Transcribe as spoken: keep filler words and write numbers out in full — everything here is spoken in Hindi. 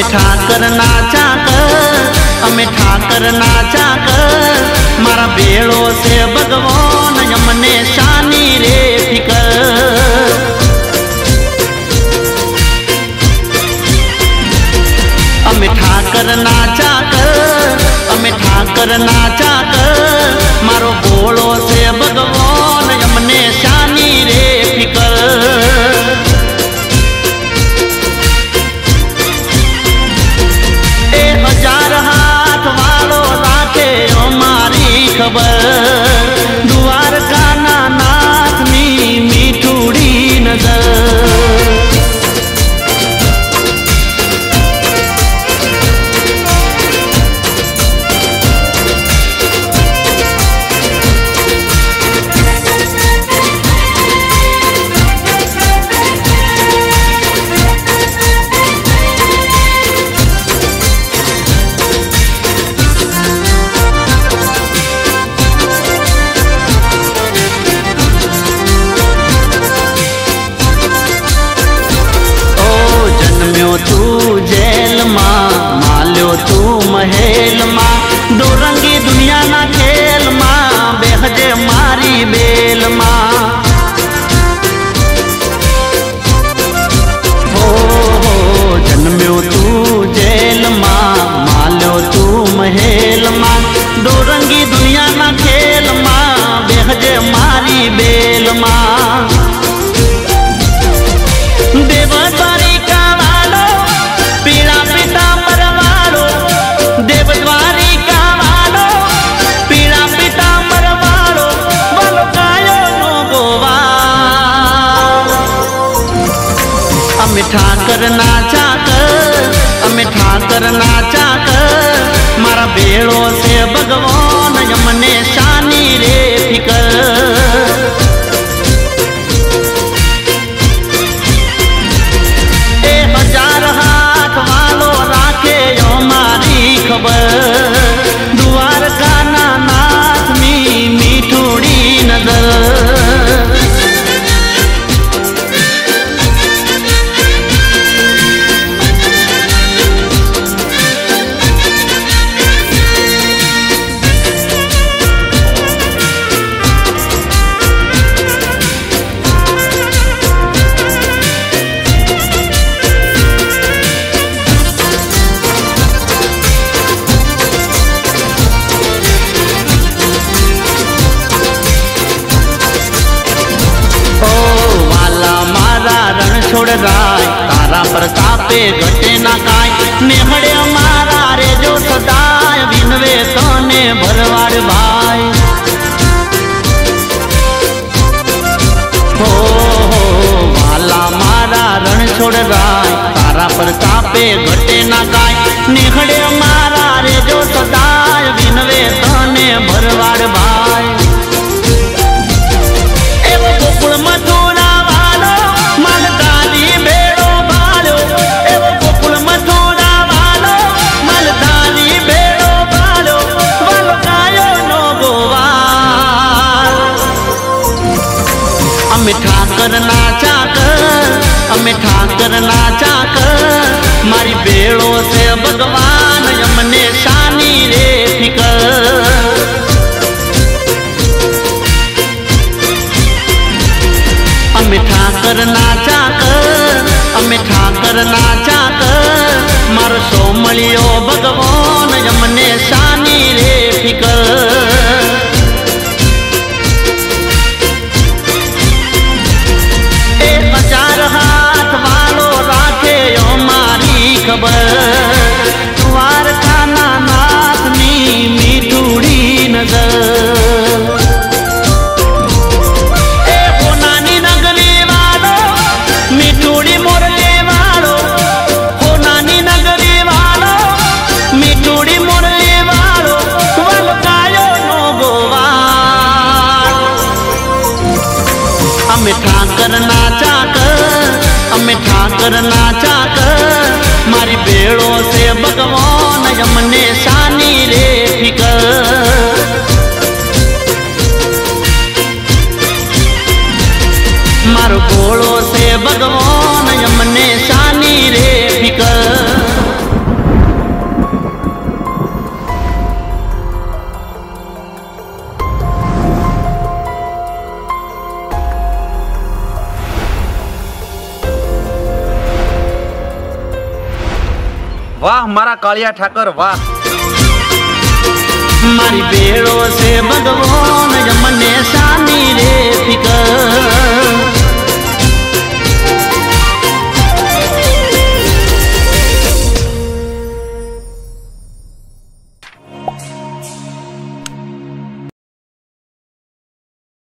ठाकर नाचा कर, अमे ठाकर नाचा कर, मारा बेड़ो से भगवान यमने शानी रे फिकर। अमे ठाकर नाचा कर, अमे ठाकर नाचा कर, मारो बोलो से भगवान यमने शानी रे फिकर। हजार हाथ वालो राखे हमारी खबर, द्वारका ना नाथ नी मीठूड़ी नजर। तू जेल माँ माल्यो तू महल माँ, दो रंगी दुनिया ना खेल माँ, बेहजे मारी बेल माँ। हो हो जन्म्यो तू जेल माँ माल्यो तू महल माँ, दो रंगी दुनिया ना खेल माँ, बेहजे मारी बेल माँ। देवद्वारी अमे ठाकर नाचा कर, अमे ठाकर नाचा कर, मारा बेड़ो से भगवान यमने शानी रे फिकर। ए हजार हाथ वालो राखे हमारी खबर, द्वारका ना नाथ मी मीठूड़ी नजर। छोड़ राय तारा प्रतापे घटे ना काय, नेहड़े मारा रे जो सदाय, विनवे तने भरवाड़ भाई। हो हो वाला मारा रण छोड़ राय तारा प्रतापे घटे ना काय, नेहड़े मारा रे जो सदाय, विनवे तने भरवाड़ भाई। एवं गोकुल मथुरा अमे ठाकर नाचा कर, अमे ठाकर नाचा कर, मारी बेड़ो से भगवान यमने शानी रे फिकर। अमे ठाकर नाचा कर, अमे ठाकर नाचा कर, मारो सोमलियो भगवान यमने शानी रे फिकर। हाथ वालो राखे हमारी खबर, द्वारका ना नाथ नी मीठूड़ी नजर। ए हो नानी नगरी वालो मीठूड़ी मोरले वालो, हो नानी नगरी वालो मीठूड़ी मोरले वालो, वालो कायो नो गोवाल। अमे ठाकर नाचा कर, अमे ठाकर नाचा कर, मारी बेड़ो से भगवान यमने शानी रे फिकर। मारो बोलो से भगवान यमने शानी रे फिकर। वाह मारा कालिया ठाकर वाह। मारी बेड़ो से भगवान जमने सानी रे फिकर